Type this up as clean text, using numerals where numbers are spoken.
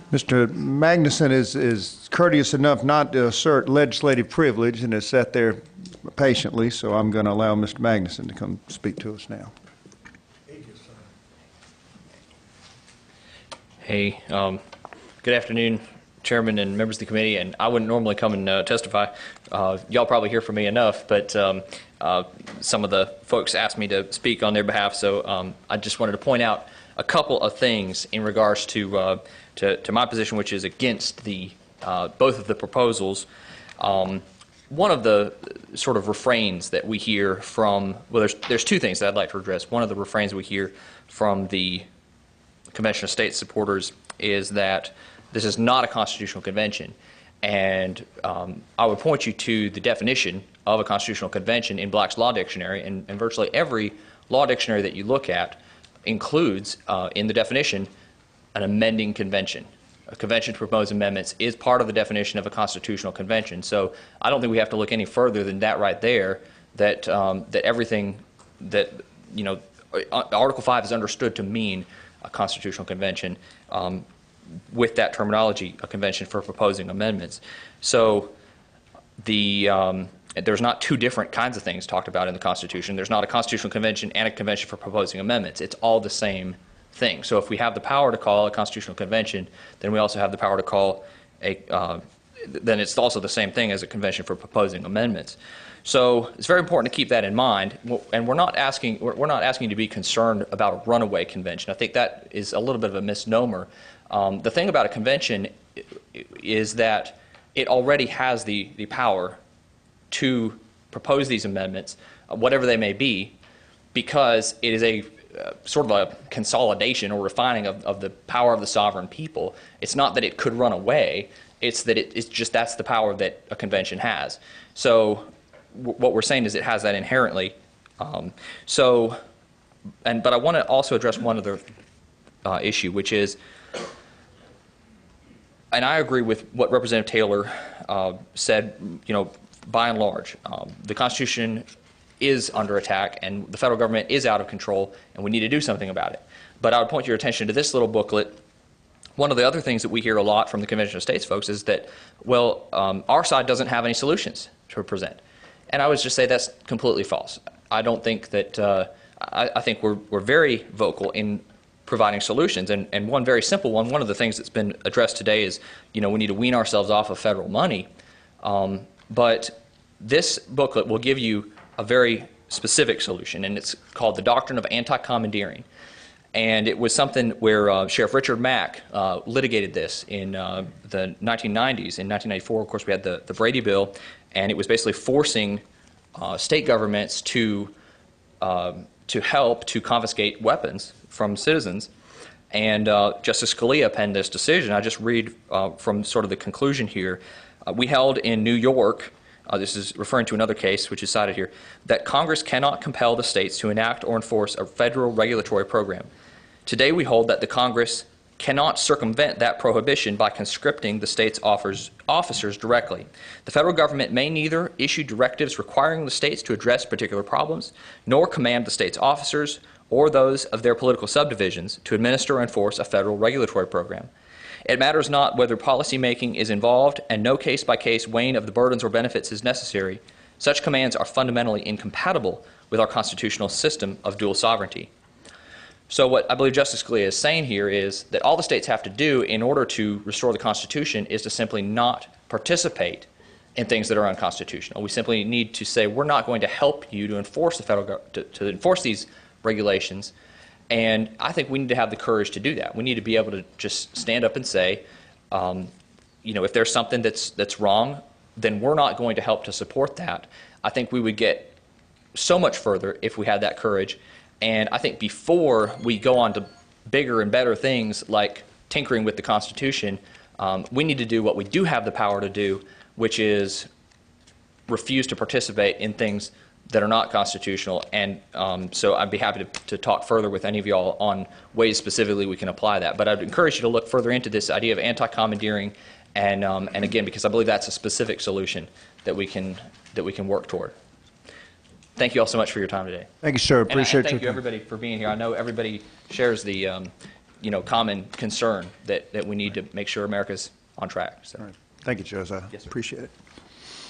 Mr. Magnuson is courteous enough not to assert legislative privilege and has sat there patiently, so I'm going to allow Mr. Magnuson to come speak to us now. Hey, good afternoon, Chairman and members of the committee. And I wouldn't normally come and testify. Y'all probably hear from me enough, but some of the folks asked me to speak on their behalf, so I just wanted to point out a couple of things in regards to my position, which is against the both of the proposals. One of the sort of refrains that we hear from, well, there's two things that I'd like to address. One of the refrains we hear from the Convention of States supporters is that this is not a constitutional convention. And I would point you to the definition of a constitutional convention in Black's Law Dictionary, and virtually every law dictionary that you look at includes in the definition an amending convention. A convention to propose amendments is part of the definition of a constitutional convention. So I don't think we have to look any further than that right there, that that everything that, you know, Article 5 is understood to mean a constitutional convention, with that terminology, a convention for proposing amendments. So there's not two different kinds of things talked about in the Constitution. There's not a constitutional convention and a convention for proposing amendments. It's all the same thing. So if we have the power to call a constitutional convention, then we also have the power to call then it's also the same thing as a convention for proposing amendments. So it's very important to keep that in mind. And we're not asking you to be concerned about a runaway convention. I think that is a little bit of a misnomer. The thing about a convention is that it already has the power to propose these amendments, whatever they may be, because it is a sort of a consolidation or refining of the power of the sovereign people. It's not that it could run away. It's that it's just that's the power that a convention has. So what we're saying is it has that inherently. But I want to also address one other issue, which is, and I agree with what Representative Taylor said, you know, by and large, the Constitution is under attack and the federal government is out of control and we need to do something about it. But I would point your attention to this little booklet. One of the other things that we hear a lot from the Convention of States folks is that, well, our side doesn't have any solutions to present. And I would just say that's completely false. I don't think that, I think we're very vocal in providing solutions. And one very simple one of the things that's been addressed today is, you know, we need to wean ourselves off of federal money. But this booklet will give you a very specific solution, and it's called the Doctrine of Anti-Commandeering. And it was something where Sheriff Richard Mack litigated this in the 1990s. In 1994, of course, we had the Brady Bill, and it was basically forcing state governments to help to confiscate weapons from citizens. And Justice Scalia penned this decision. I just read from sort of the conclusion here. We held in New York, this is referring to another case which is cited here, that Congress cannot compel the states to enact or enforce a federal regulatory program. Today we hold that the Congress cannot circumvent that prohibition by conscripting the state's officers directly. The federal government may neither issue directives requiring the states to address particular problems, nor command the state's officers or those of their political subdivisions to administer or enforce a federal regulatory program. It matters not whether policymaking is involved, and no case-by-case weighing of the burdens or benefits is necessary. Such commands are fundamentally incompatible with our constitutional system of dual sovereignty. So what I believe Justice Scalia is saying here is that all the states have to do in order to restore the Constitution is to simply not participate in things that are unconstitutional. We simply need to say we're not going to help you to enforce the federal to enforce these regulations. And I think we need to have the courage to do that. We need to be able to just stand up and say, you know, if there's something that's wrong, then we're not going to help to support that. I think we would get so much further if we had that courage. And I think before we go on to bigger and better things like tinkering with the Constitution, we need to do what we do have the power to do, which is refuse to participate in things that are not constitutional. And so I'd be happy to talk further with any of y'all on ways specifically we can apply that. But I'd encourage you to look further into this idea of anti-commandeering, and again, because I believe that's a specific solution that we can work toward. Thank you all so much for your time today. Thank you, sir. Appreciate and thank you everybody for being here. I know everybody shares the common concern that we need to make sure America's on track. So. All right. Thank you, Joseph. Yes, sir. Appreciate it.